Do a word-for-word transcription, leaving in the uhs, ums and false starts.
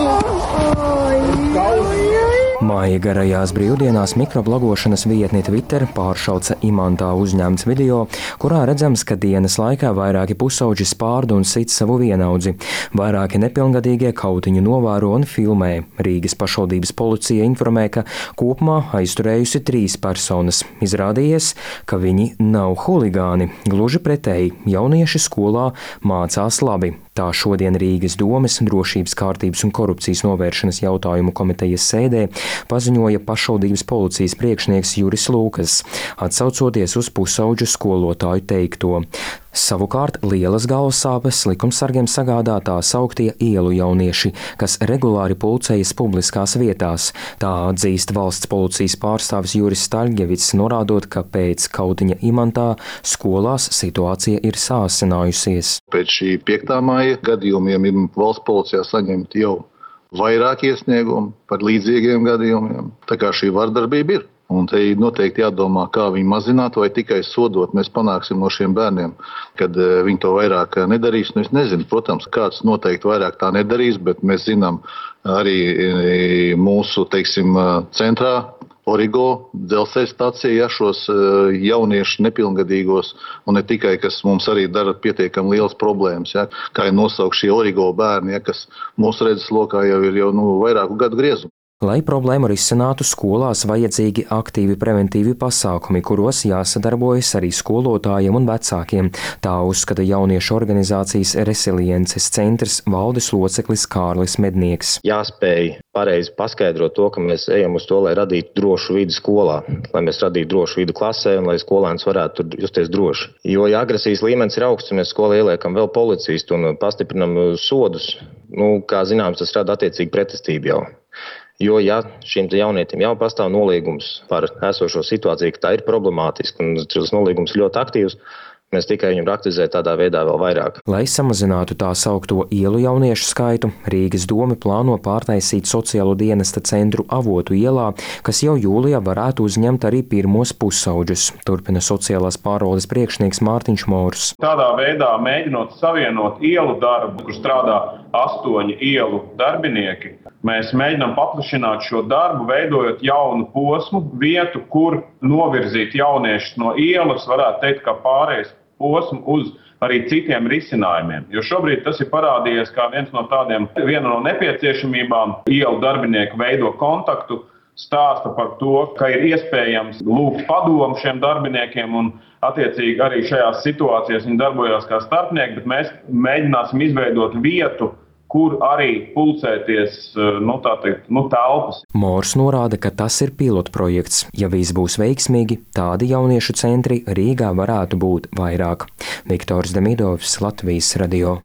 Māja garajās brīvdienās mikroblogošanas vietni Twitter pāršauca Imantā uzņemts video, kurā redzams, ka dienas laikā vairāki pusauģi spārda un sit savu vienaudzi. Vairāki nepilngadīgie kautiņu novēro un filmē. Rīgas pašvaldības policija informē, ka kopumā aizturējusi trīs personas. Izrādījies, ka viņi nav huligāni. Gluži pretēji, jaunieši skolā mācās labi. Tā šodien Rīgas domes drošības, kārtības un korupcijas novēršanas jautājumu komitejas sēdē paziņoja pašvaldības policijas priekšnieks Juris Lūkas, atsaucoties uz pusauģu skolotāju teikto. Savukārt lielas galvas sāpes likumsargiem sagādā tā sauktie ielu jaunieši, kas regulāri pulcējas publiskās vietās. Tā atzīst valsts policijas pārstāvis Juris Staļģevics, norādot, ka pēc kautiņa Imantā skolās situācija ir sāsinājusies. Pēc šī piektā māja gadījumiem ir valsts policijā saņemti jau vairāk iesniegumu par līdzīgiem gadījumiem. Tā kā šī vardarbība ir. Un te noteikti jādomā, kā viņu mazināt, vai tikai sodot mēs panāksim no šiem bērniem, kad viņi to vairāk nedarīs. Nu, es nezinu, protams, kāds noteikti vairāk tā nedarīs, bet mēs zinām arī mūsu, teiksim, centrā, Origo, dzelzceļa stacija, ja, šos jauniešu nepilngadīgos, un ne tikai, kas mums arī dara pietiekami liels problēmas, ja, kā ir nosaukt šie Origo bērni, ja, kas mūsu redzeslokā jau ir jau, nu, vairāku gadu griezumu. Lai problēmu risinātu, skolās vajadzīgi aktīvi preventīvi pasākumi, kuros jāsadarbojas arī skolotājiem un vecākiem. Tā uzskata jauniešu organizācijas Resiliences centrs valdes loceklis Kārlis Mednieks. Jāspēj pareizi paskaidrot to, ka mēs ejam uz to, lai radītu drošu vidi skolā, lai mēs radītu drošu vidi klasē un lai skolēns varētu tur justies droši. Jo, ja agresijas līmenis ir augsts, un mēs skolā ieliekam vēl policistu un pastiprinam sodus, nu, kā zināms, tas rada attiecīgi pretestību jau. Jo, ja šim jaunietim jau pastāv nolīgums par esošo situāciju, ka tā ir problemātiska un šis nolīgums ļoti aktīvs, mēs tikai viņu praktizē tādā veidā vēl vairāk. Lai samazinātu tā saukto ielu jauniešu skaitu, Rīgas dome plāno pārtaisīt sociālo dienesta centru Avotu ielā, kas jau jūlijā varētu uzņemt arī pirmos pusauģus, turpina sociālās pārvaldes priekšnieks Mārtiņš Mors. Tādā veidā mēģinot savienot ielu darbu, kur strādā astoņi ielu darbinieki, mēs mēģinām paplašināt šo darbu, veidojot jaunu posmu, vietu, kur novirzīt jauniešus no ielas, varētu teikt, kā pārējais posmu uz arī citiem risinājumiem. Jo šobrīd tas ir parādījies kā viens no tādiem, viena no nepieciešamībām. Ielu darbinieki veido kontaktu, stāsta par to, ka ir iespējams lūgt padomu šiem darbiniekiem un attiecīgi arī šajās situācijās viņi darbojās kā starpnieki, bet mēs mēģināsim izveidot vietu, kur arī pulcēties, nu, tā teikt, nu, telpas. Mors norāda, ka tas ir pilotprojekts. Ja viss būs veiksmīgi, tādi jauniešu centri Rīgā varētu būt vairāk. Viktors Demidovs, Latvijas radio.